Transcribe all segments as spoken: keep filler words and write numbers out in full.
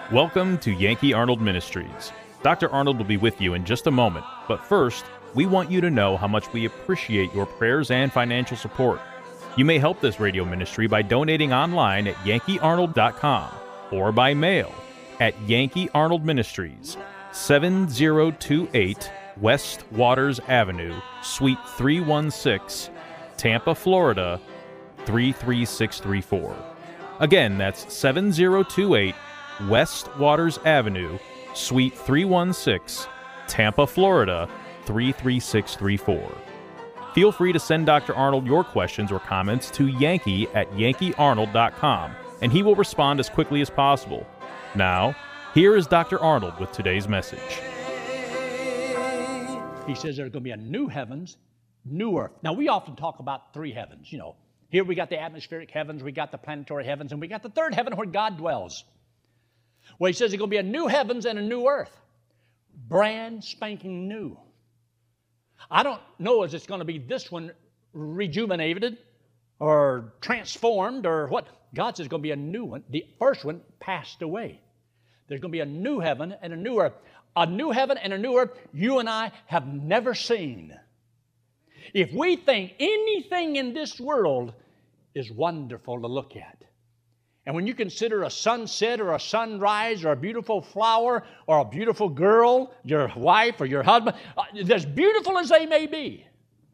Welcome to Yankee Arnold Ministries. Doctor Arnold will be with you in just a moment, but first, we want you to know how much we appreciate your prayers and financial support. You may help this radio ministry by donating online at yankee arnold dot com or by mail at Yankee Arnold Ministries, seven oh two eight West Waters Avenue, Suite three one six, Tampa, Florida, three three six three four. Again, that's seven oh two eight West Waters Avenue, Suite three one six, Tampa, Florida, three three six three four. Feel free to send Doctor Arnold your questions or comments to Yankee at yankee arnold dot com, and he will respond as quickly as possible. Now, here is Doctor Arnold with today's message. He says there's going to be a new heavens, new earth. Now, we often talk about three heavens. You know, here we got the atmospheric heavens, we got the planetary heavens, and we got the third heaven where God dwells. Well, he says there's going to be a new heavens and a new earth. Brand spanking new. I don't know if it's going to be this one rejuvenated or transformed or what. God says it's going to be a new one. The first one passed away. There's going to be a new heaven and a new earth. A new heaven and a new earth you and I have never seen. If we think anything in this world is wonderful to look at, and when you consider a sunset or a sunrise or a beautiful flower or a beautiful girl, your wife or your husband, as beautiful as they may be,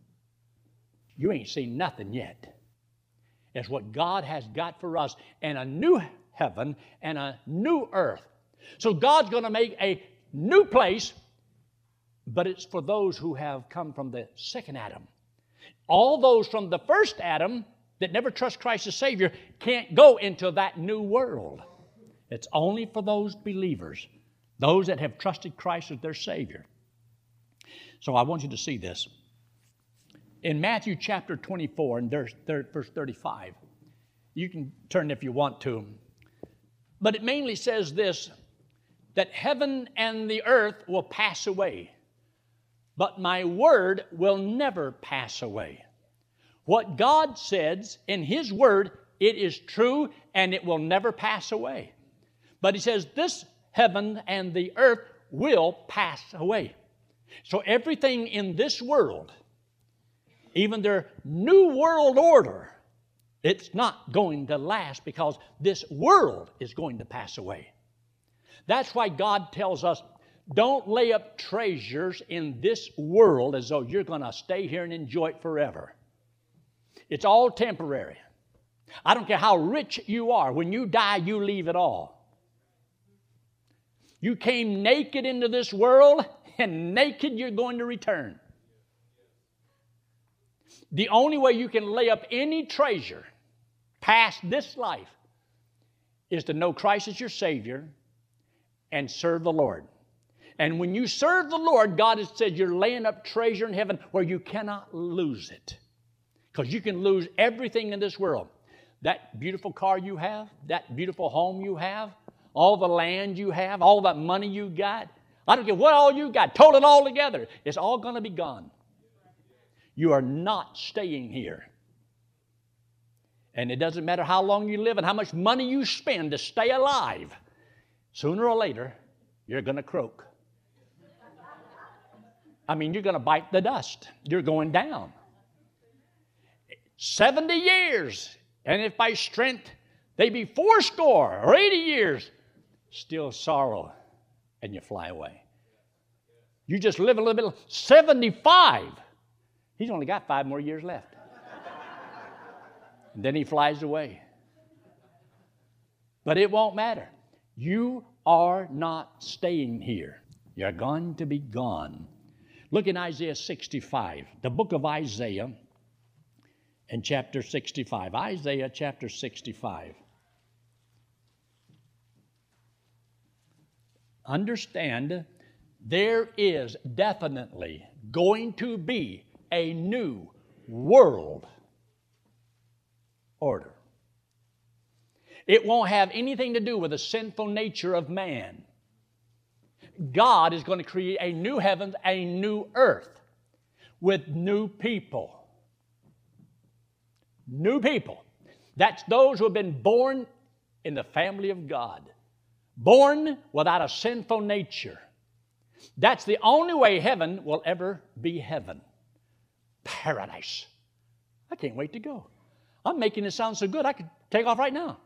you ain't seen nothing yet. It's what God has got for us, and a new heaven and a new earth. So God's going to make a new place, but it's for those who have come from the second Adam. All those from the first Adam that never trust Christ as Savior can't go into that new world. It's only for those believers, those that have trusted Christ as their Savior. So I want you to see this. In Matthew chapter twenty-four and verse thirty-five, you can turn if you want to, but it mainly says this, that heaven and the earth will pass away, but my word will never pass away. What God says in His Word, it is true and it will never pass away. But He says this heaven and the earth will pass away. So everything in this world, even their new world order, it's not going to last because this world is going to pass away. That's why God tells us, don't lay up treasures in this world as though you're going to stay here and enjoy it forever. It's all temporary. I don't care how rich you are. When you die, you leave it all. You came naked into this world, and naked you're going to return. The only way you can lay up any treasure past this life is to know Christ as your Savior and serve the Lord. And when you serve the Lord, God has said you're laying up treasure in heaven where you cannot lose it. Because you can lose everything in this world. That beautiful car you have, that beautiful home you have, all the land you have, all that money you got. I don't care what all you got, total it all together. It's all going to be gone. You are not staying here. And it doesn't matter how long you live and how much money you spend to stay alive. Sooner or later, you're going to croak. I mean, you're going to bite the dust. You're going down. Seventy years, and if by strength they be fourscore or eighty years, still sorrow, and you fly away. You just live a little bit. seventy-five. He's only got five more years left. And then he flies away. But it won't matter. You are not staying here. You're going to be gone. Look in Isaiah sixty-five, the book of Isaiah. In chapter sixty-five, Isaiah chapter sixty-five. Understand, there is definitely going to be a new world order. It won't have anything to do with the sinful nature of man. God is going to create a new heaven, a new earth with new people. New people. That's those who have been born in the family of God. born without a sinful nature. That's the only way heaven will ever be heaven. Paradise. I can't wait to go. I'm making it sound so good I could take off right now.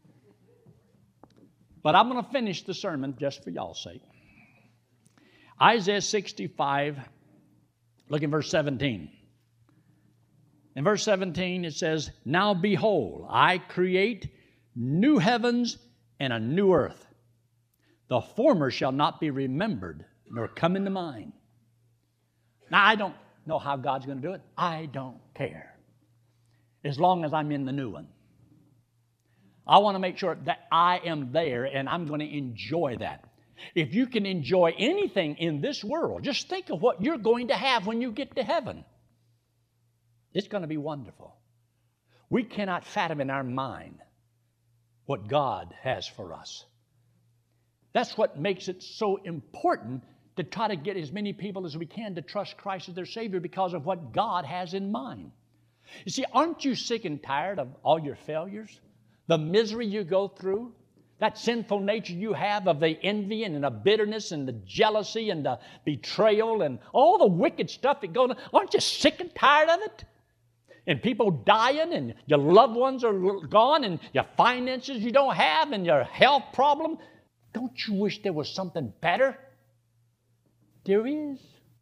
But I'm going to finish the sermon just for y'all's sake. Isaiah sixty-five, look in verse seventeen. In verse seventeen it says, "Now behold, I create new heavens and a new earth. The former shall not be remembered, nor come into mind." Now, I don't know how God's going to do it. I don't care. As long as I'm in the new one. I want to make sure that I am there and I'm going to enjoy that. If you can enjoy anything in this world, just think of what you're going to have when you get to heaven. It's going to be wonderful. We cannot fathom in our mind what God has for us. That's what makes it so important to try to get as many people as we can to trust Christ as their Savior because of what God has in mind. You see, aren't you sick and tired of all your failures? The misery you go through? That sinful nature you have of the envy and the bitterness and the jealousy and the betrayal and all the wicked stuff that goes on. Aren't you sick and tired of it? And people dying and your loved ones are gone and your finances you don't have and your health problem. Don't you wish there was something better? There is.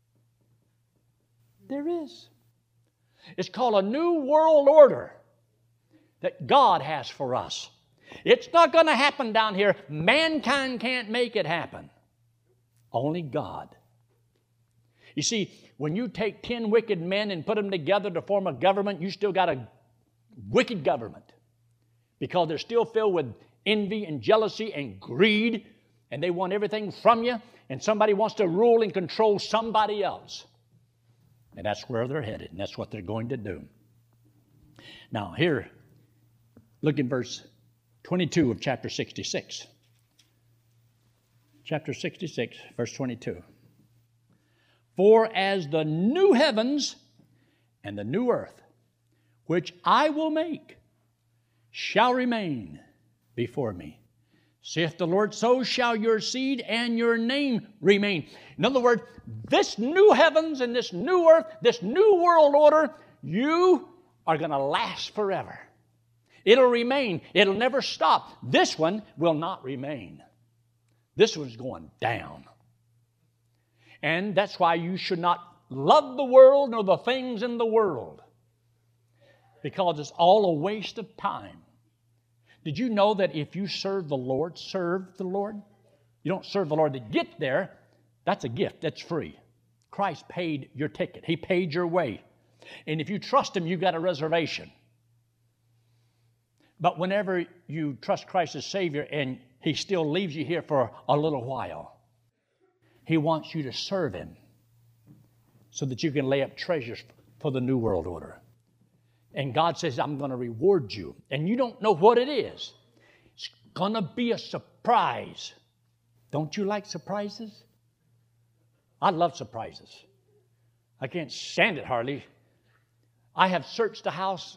There is. It's called a new world order that God has for us. It's not going to happen down here. Mankind can't make it happen. Only God. You see, when you take ten wicked men and put them together to form a government, you still got a wicked government because they're still filled with envy and jealousy and greed, and they want everything from you, and somebody wants to rule and control somebody else. And that's where they're headed, and that's what they're going to do. Now, here, look in verse twenty-two of chapter sixty-six. Chapter sixty-six, verse twenty-two. "For as the new heavens and the new earth, which I will make, shall remain before me, saith the Lord, so shall your seed and your name remain." In other words, this new heavens and this new earth, this new world order, you are going to last forever. It'll remain. It'll never stop. This one will not remain. This one's going down. And that's why you should not love the world nor the things in the world, because it's all a waste of time. Did you know that if you serve the Lord, serve the Lord? You don't serve the Lord to get there. That's a gift. That's free. Christ paid your ticket. He paid your way. And if you trust Him, you've got a reservation. But whenever you trust Christ as Savior and He still leaves you here for a little while, He wants you to serve Him so that you can lay up treasures for the New World Order. And God says, I'm going to reward you. And you don't know what it is. It's going to be a surprise. Don't you like surprises? I love surprises. I can't stand it hardly. I have searched the house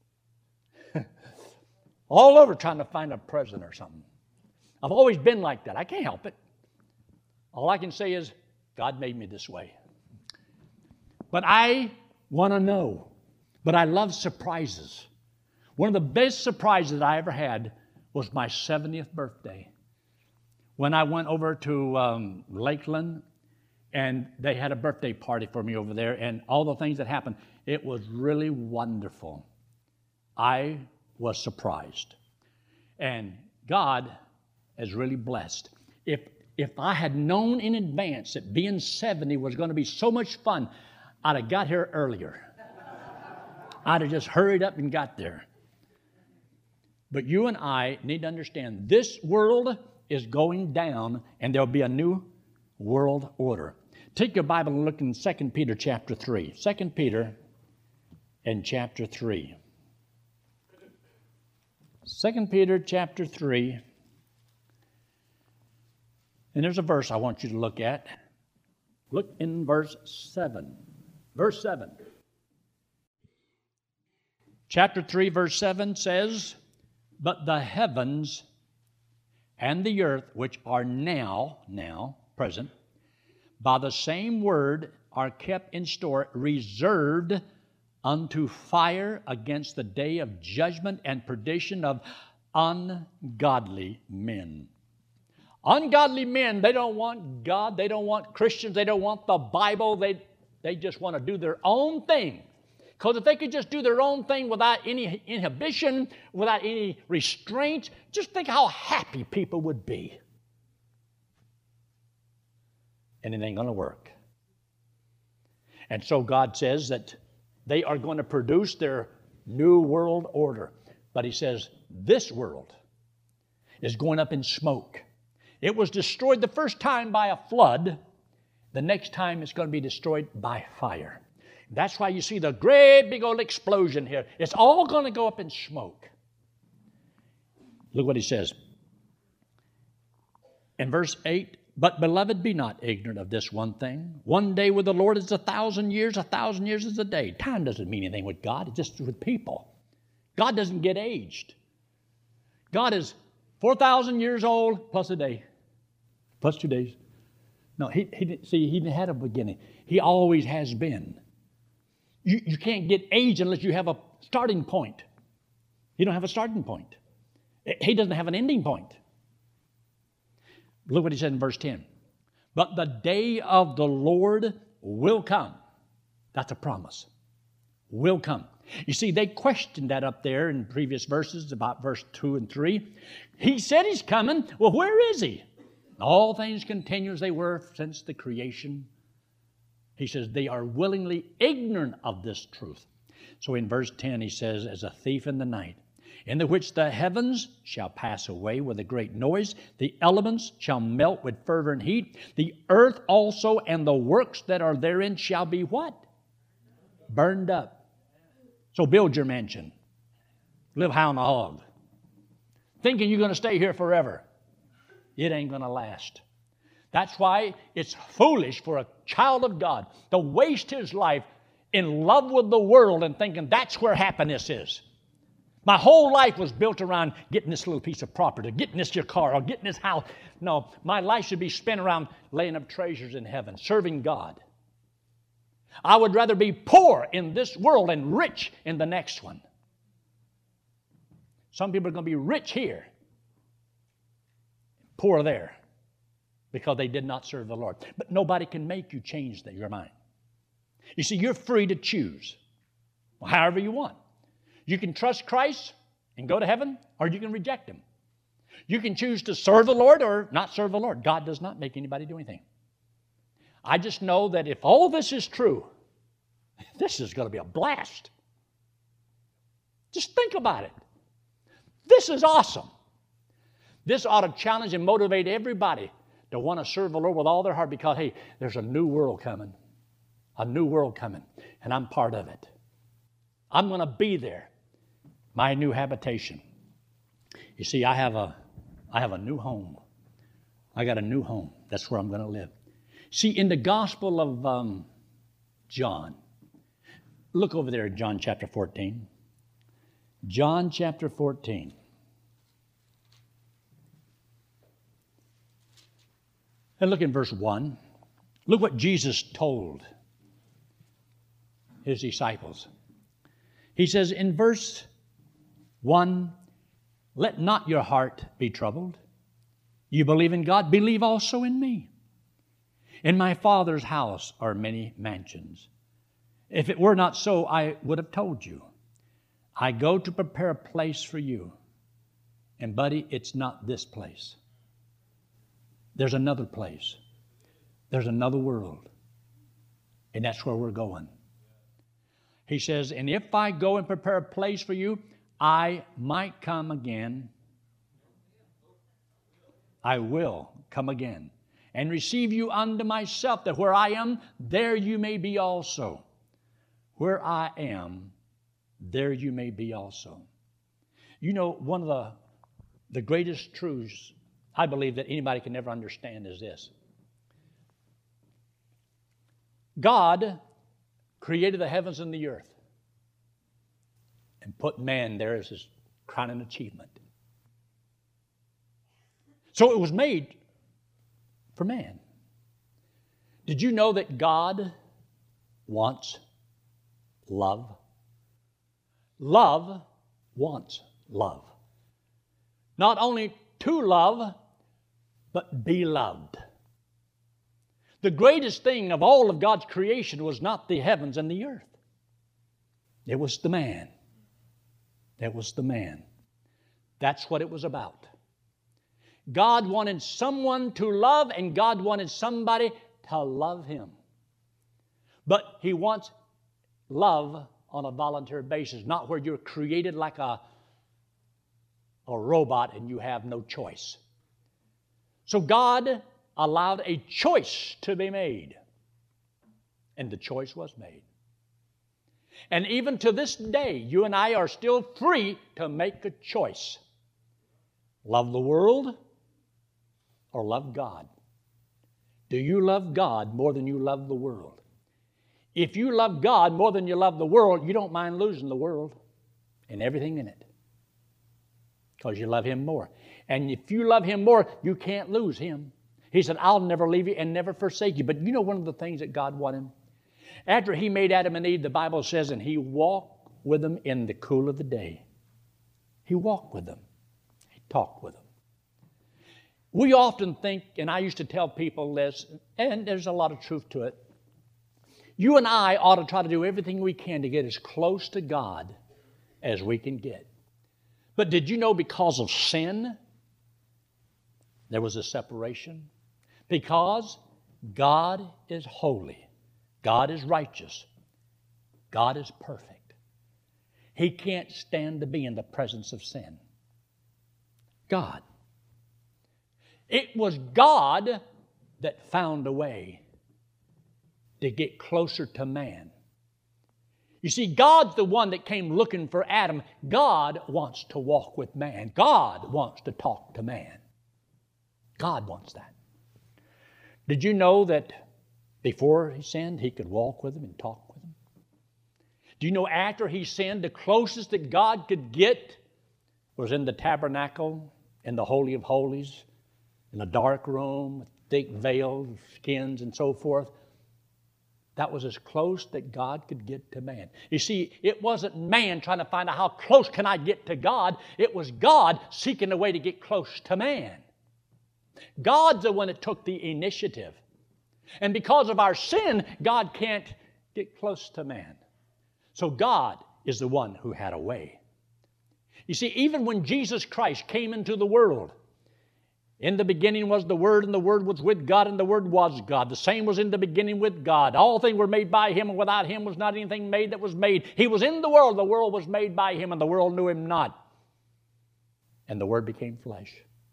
all over trying to find a present or something. I've always been like that. I can't help it. All I can say is, God made me this way. But I want to know. But I love surprises. One of the best surprises I ever had was my seventieth birthday. When I went over to um, Lakeland, and they had a birthday party for me over there, and all the things that happened, it was really wonderful. I was surprised. And God is really blessed. If If I had known in advance that being seventy was going to be so much fun, I'd have got here earlier. I'd have just hurried up and got there. But you and I need to understand this world is going down and there'll be a new world order. Take your Bible and look in Second Peter chapter three. Second Peter and chapter three. Second Peter chapter three. And there's a verse I want you to look at. Look in verse seven. Verse seven. Chapter three, verse seven says, "But the heavens and the earth, which are now, now, present, by the same word are kept in store, reserved unto fire against the day of judgment and perdition of ungodly men. Ungodly men, they don't want God, they don't want Christians, they don't want the Bible, they, they just want to do their own thing. Because if they could just do their own thing without any inhibition, without any restraint, just think how happy people would be. And it ain't going to work. And so God says that they are going to produce their new world order. But He says this world is going up in smoke. It was destroyed the first time by a flood. The next time it's going to be destroyed by fire. That's why you see the great big old explosion here. It's all going to go up in smoke. Look what He says. In verse eight, but beloved, be not ignorant of this one thing. One day with the Lord is a thousand years, a thousand years is a day. Time doesn't mean anything with God, it's just with people. God doesn't get aged. God is four thousand years old plus a day, plus two days. No, he, he didn't, see, He didn't have a beginning. He always has been. You, you can't get age unless you have a starting point. You don't have a starting point. He doesn't have an ending point. Look what He said in verse ten. But the day of the Lord will come. That's a promise. Will come. You see, they questioned that up there in previous verses, about verse two and three. He said He's coming. Well, where is He? All things continue as they were since the creation. He says they are willingly ignorant of this truth. So in verse ten He says, as a thief in the night, in the which the heavens shall pass away with a great noise, the elements shall melt with fervent heat, the earth also and the works that are therein shall be what? Burned up. So build your mansion. Live high on the hog. Thinking you're going to stay here forever. It ain't going to last. That's why it's foolish for a child of God to waste his life in love with the world and thinking that's where happiness is. My whole life was built around getting this little piece of property, getting this your car, or getting this house. No, my life should be spent around laying up treasures in heaven, serving God. I would rather be poor in this world and rich in the next one. Some people are going to be rich here, poor there, because they did not serve the Lord. But nobody can make you change your mind. You see, you're free to choose however you want. You can trust Christ and go to heaven, or you can reject Him. You can choose to serve the Lord or not serve the Lord. God does not make anybody do anything. I just know that if all this is true, this is going to be a blast. Just think about it. This is awesome. This ought to challenge and motivate everybody to want to serve the Lord with all their heart because, hey, there's a new world coming. A new world coming, and I'm part of it. I'm going to be there. My new habitation. You see, I have a, I have a new home. I got a new home. That's where I'm going to live. See, in the Gospel of um, John, look over there at John chapter fourteen. John chapter fourteen. And look in verse one. Look what Jesus told His disciples. He says in verse one, let not your heart be troubled. You believe in God, believe also in me. In my Father's house are many mansions. If it were not so, I would have told you. I go to prepare a place for you. And buddy, it's not this place. There's another place. There's another world. And that's where we're going. He says, and if I go and prepare a place for you, I might come again. I will come again and receive you unto myself, that where I am, there you may be also. Where I am, there you may be also. You know, one of the, the greatest truths I believe that anybody can never understand is this. God created the heavens and the earth and put man there as his crowning achievement. So it was made for man. Did you know that God wants love? Love wants love. Not only to love, but be loved. The greatest thing of all of God's creation was not the heavens and the earth. It was the man. It was the man. That's what it was about. God wanted someone to love, and God wanted somebody to love Him. But He wants love on a voluntary basis, not where you're created like a, a robot and you have no choice. So God allowed a choice to be made, and the choice was made. And even to this day, you and I are still free to make a choice. Love the world or love God? Do you love God more than you love the world? If you love God more than you love the world, you don't mind losing the world and everything in it, because you love Him more. And if you love Him more, you can't lose Him. He said, I'll never leave you and never forsake you. But you know one of the things that God wanted? After He made Adam and Eve, the Bible says, and He walked with them in the cool of the day. He walked with them. He talked with them. We often think, and I used to tell people this, and there's a lot of truth to it, you and I ought to try to do everything we can to get as close to God as we can get. But did you know because of sin, there was a separation? Because God is holy. God is righteous. God is perfect. He can't stand to be in the presence of sin. God. It was God that found a way to get closer to man. You see, God's the one that came looking for Adam. God wants to walk with man. God wants to talk to man. God wants that. Did you know that before He sinned, He could walk with him and talk with him? Do you know after He sinned, the closest that God could get was in the tabernacle, in the Holy of Holies, in a dark room, with thick veils, skins, and so forth? That was as close that God could get to man. You see, it wasn't man trying to find out how close can I get to God. It was God seeking a way to get close to man. God's the one that took the initiative. And because of our sin, God can't get close to man. So God is the one who had a way. You see, even when Jesus Christ came into the world, in the beginning was the Word, and the Word was with God, and the Word was God. The same was in the beginning with God. All things were made by Him, and without Him was not anything made that was made. He was in the world, the world was made by Him, and the world knew Him not. And the Word became flesh.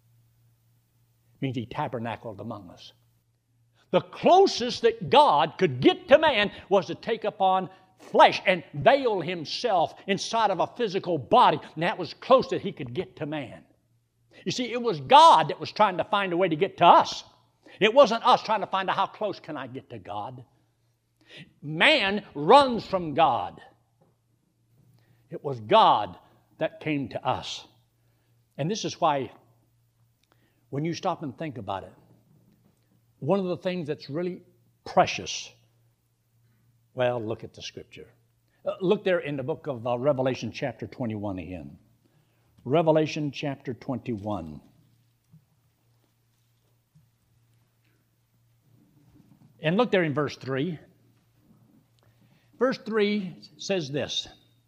Means He tabernacled among us. The closest that God could get to man was to take upon flesh and veil Himself inside of a physical body. And that was close that He could get to man. You see, it was God that was trying to find a way to get to us. It wasn't us trying to find out how close can I get to God. Man runs from God. It was God that came to us. And this is why, when you stop and think about it, one of the things that's really precious, well, look at the Scripture. Uh, look there in the book of uh, Revelation chapter twenty-one again. Revelation chapter twenty-one. And look there in verse three. Verse three says this,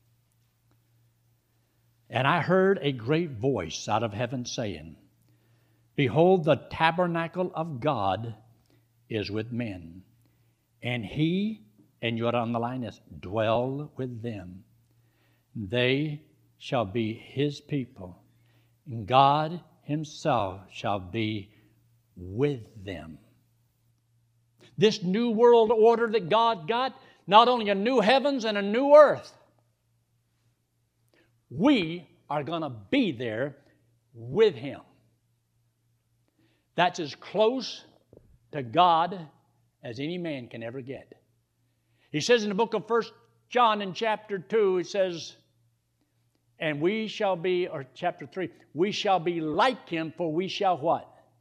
and I heard a great voice out of heaven saying, behold, the tabernacle of God is with men, and He, and you're on the line, is dwell with them. They shall be His people, and God Himself shall be with them. This new world order that God got, not only a new heavens and a new earth, we are going to be there with Him. That's as close to God as any man can ever get. He says in the book of First John in chapter two, he says, and we shall be, or chapter three, we shall be like Him, for we shall what?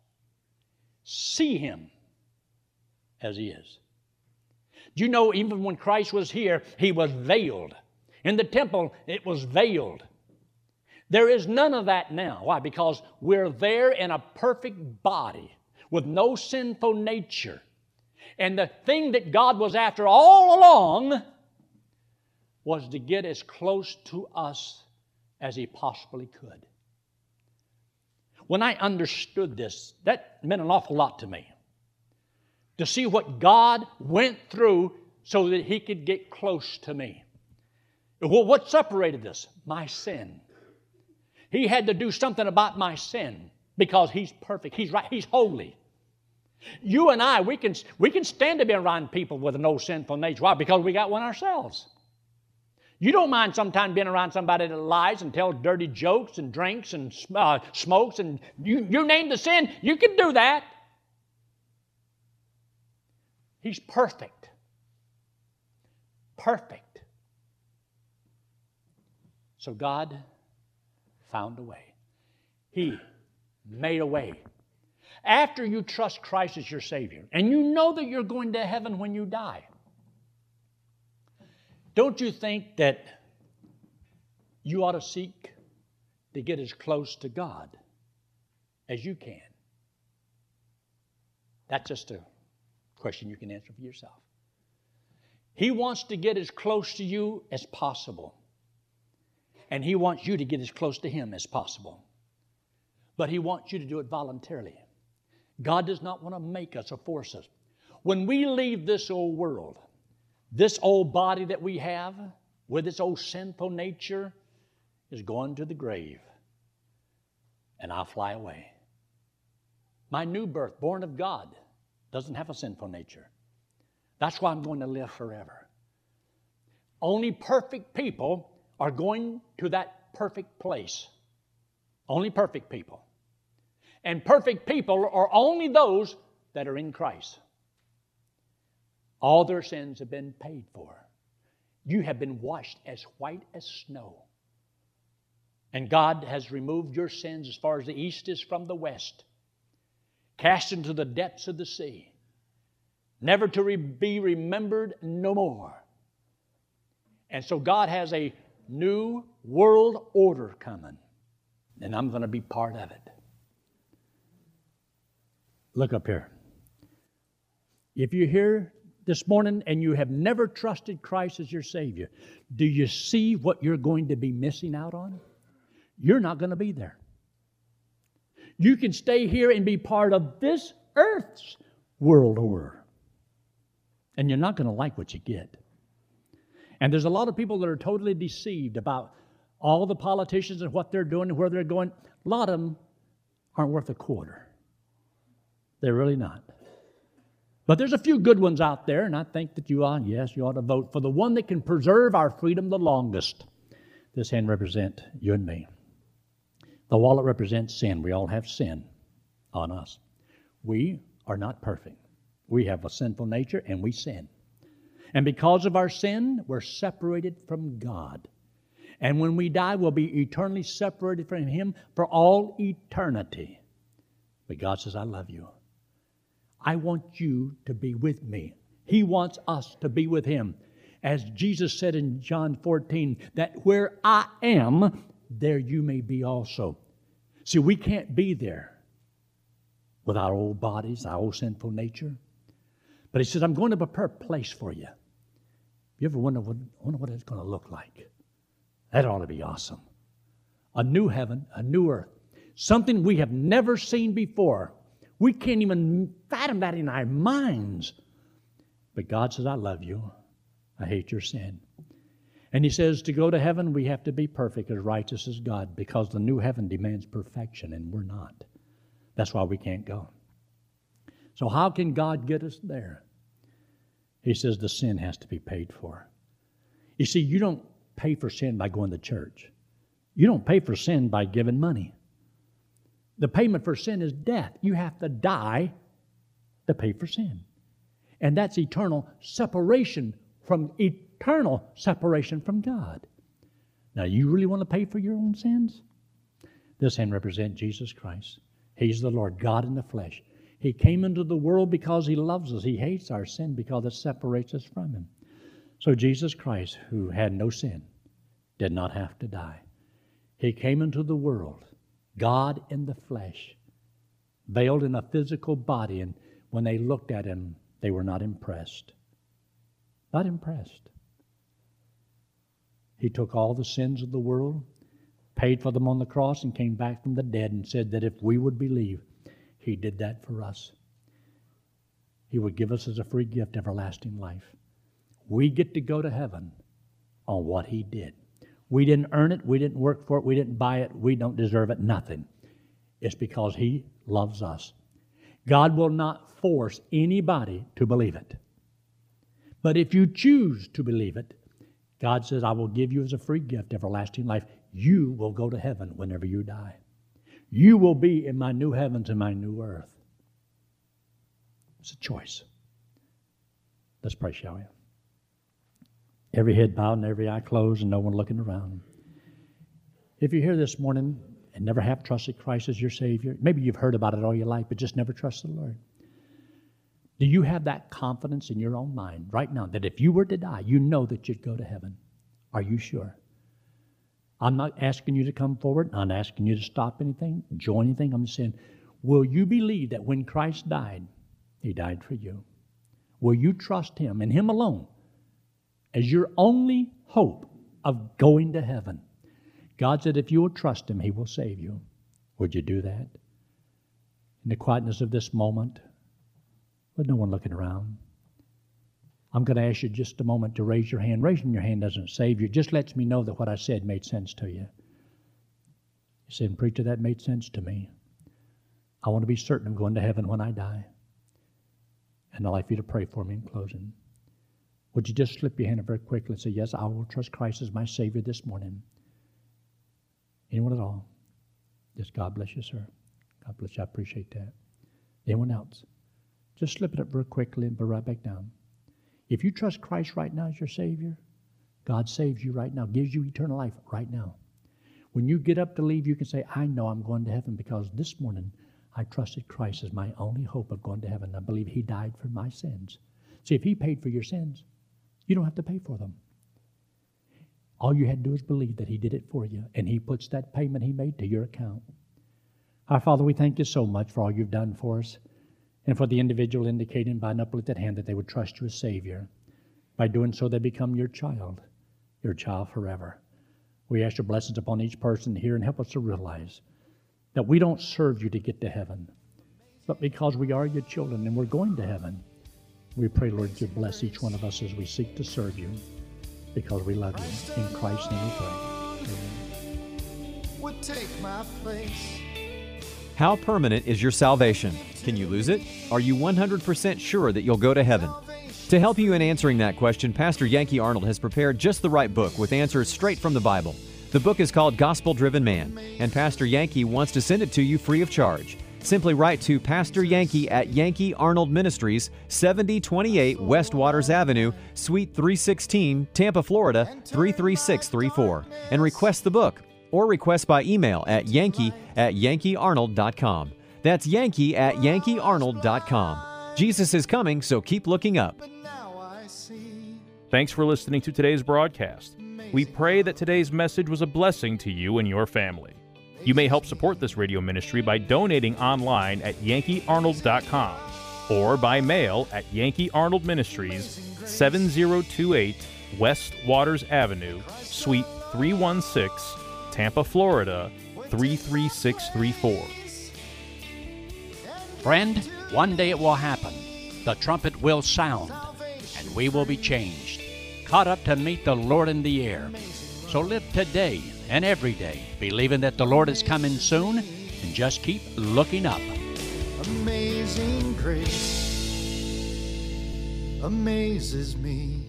see Him as He is. Do you know, even when Christ was here, He was veiled. In the temple, it was veiled. There is none of that now. Why? Because we're there in a perfect body with no sinful nature. And the thing that God was after all along was to get as close to us as He possibly could. When I understood this, that meant an awful lot to me. To see what God went through so that He could get close to me. Well, what separated us? My sin. He had to do something about my sin because He's perfect. He's right. He's holy. You and I, we can, we can stand to be around people with no sinful nature. Why? Because we got one ourselves. You don't mind sometimes being around somebody that lies and tells dirty jokes and drinks and uh, smokes and you, you name the sin, you can do that. He's perfect. Perfect. So God found a way. He made a way. After you trust Christ as your Savior, and you know that you're going to heaven when you die, don't you think that you ought to seek to get as close to God as you can? That's just a question you can answer for yourself. He wants to get as close to you as possible. And He wants you to get as close to Him as possible. But He wants you to do it voluntarily. God does not want to make us or force us. When we leave this old world, this old body that we have, with its old sinful nature, is going to the grave. And I'll fly away. My new birth, born of God, doesn't have a sinful nature. That's why I'm going to live forever. Only perfect people are going to that perfect place. Only perfect people. And perfect people are only those that are in Christ. All their sins have been paid for. You have been washed as white as snow. And God has removed your sins as far as the east is from the west, cast into the depths of the sea, never to re- be remembered no more. And so God has a new world order coming, and I'm going to be part of it. Look up here. If you're here this morning and you have never trusted Christ as your Savior, do you see what you're going to be missing out on? You're not going to be there. You can stay here and be part of this earth's world order, and you're not going to like what you get. And there's a lot of people that are totally deceived about all the politicians and what they're doing and where they're going. A lot of them aren't worth a quarter. They're really not. But there's a few good ones out there, and I think that you ought, yes, you ought to vote for the one that can preserve our freedom the longest. This hand represents you and me. The wallet represents sin. We all have sin on us. We are not perfect. We have a sinful nature, and we sin. And because of our sin, we're separated from God. And when we die, we'll be eternally separated from Him for all eternity. But God says, I love you. I want you to be with me. He wants us to be with Him. As Jesus said in John fourteen, that where I am, there you may be also. See, we can't be there with our old bodies, our old sinful nature. But He says, I'm going to prepare a place for you. You ever wonder what, wonder what it's going to look like? That ought to be awesome. A new heaven, a new earth. Something we have never seen before. We can't even fathom that in our minds. But God says, I love you. I hate your sin. And He says to go to heaven, we have to be perfect, as righteous as God, because the new heaven demands perfection, and we're not. That's why we can't go. So how can God get us there? He says the sin has to be paid for. You see, you don't pay for sin by going to church. You don't pay for sin by giving money. The payment for sin is death. You have to die to pay for sin. And that's eternal separation from eternal separation from God. Now, you really want to pay for your own sins? This hand represents Jesus Christ. He's the Lord God in the flesh. He came into the world because He loves us. He hates our sin because it separates us from Him. So Jesus Christ, who had no sin, did not have to die. He came into the world, God in the flesh, veiled in a physical body, and when they looked at Him, they were not impressed. Not impressed. He took all the sins of the world, paid for them on the cross, and came back from the dead and said that if we would believe, He did that for us. He would give us as a free gift everlasting life. We get to go to heaven on what He did. We didn't earn it. We didn't work for it. We didn't buy it. We don't deserve it. Nothing. It's because He loves us. God will not force anybody to believe it. But if you choose to believe it, God says, I will give you as a free gift everlasting life. You will go to heaven whenever you die. You will be in my new heavens and my new earth. It's a choice. Let's pray, shall we? Every head bowed and every eye closed and no one looking around. If you're here this morning and never have trusted Christ as your Savior, maybe you've heard about it all your life but just never trusted the Lord. Do you have that confidence in your own mind right now that if you were to die, you know that you'd go to heaven? Are you sure? I'm not asking you to come forward. I'm not asking you to stop anything, join anything. I'm just saying, will you believe that when Christ died, He died for you? Will you trust Him and Him alone as your only hope of going to heaven? God said if you will trust Him, He will save you. Would you do that? In the quietness of this moment, with no one looking around, I'm going to ask you just a moment to raise your hand. Raising your hand doesn't save you. It just lets me know that what I said made sense to you. You said, preacher, that made sense to me. I want to be certain I'm going to heaven when I die. And I'd like for you to pray for me in closing. Would you just slip your hand up very quickly and say, yes, I will trust Christ as my Savior this morning. Anyone at all? Just God bless you, sir. God bless you. I appreciate that. Anyone else? Just slip it up very quickly and put it right back down. If you trust Christ right now as your Savior, God saves you right now, gives you eternal life right now. When you get up to leave, you can say, I know I'm going to heaven because this morning I trusted Christ as my only hope of going to heaven. I believe He died for my sins. See, if He paid for your sins, you don't have to pay for them. All you had to do is believe that He did it for you, and He puts that payment He made to your account. Our Father, we thank You so much for all You've done for us, and for the individual indicating by an uplifted hand that they would trust You as Savior. By doing so, they become Your child, Your child forever. We ask Your blessings upon each person here and help us to realize that we don't serve You to get to heaven, but because we are Your children and we're going to heaven. We pray, Lord, You bless each one of us as we seek to serve You because we love You. In Christ's name we pray. Amen. Would take my place. How permanent is your salvation? Can you lose it? Are you one hundred percent sure that you'll go to heaven? To help you in answering that question, Pastor Yankee Arnold has prepared just the right book with answers straight from the Bible. The book is called Gospel Driven Man, and Pastor Yankee wants to send it to you free of charge. Simply write to Pastor Yankee at Yankee Arnold Ministries, seventy twenty-eight West Waters Avenue, Suite three sixteen, Tampa, Florida, three three six three four, and request the book, or request by email at yankee at yankee arnold dot com. That's yankee at yankee arnold dot com. Jesus is coming, so keep looking up. Thanks for listening to today's broadcast. We pray that today's message was a blessing to you and your family. You may help support this radio ministry by donating online at yankee arnold dot com or by mail at Yankee Arnold Ministries, seven oh two eight West Waters Avenue, Suite three one six, Tampa, Florida, three three six three four. Friend, one day it will happen. The trumpet will sound, and we will be changed, caught up to meet the Lord in the air. So live today and every day, believing that the Lord is coming soon, and just keep looking up. Amazing grace amazes me.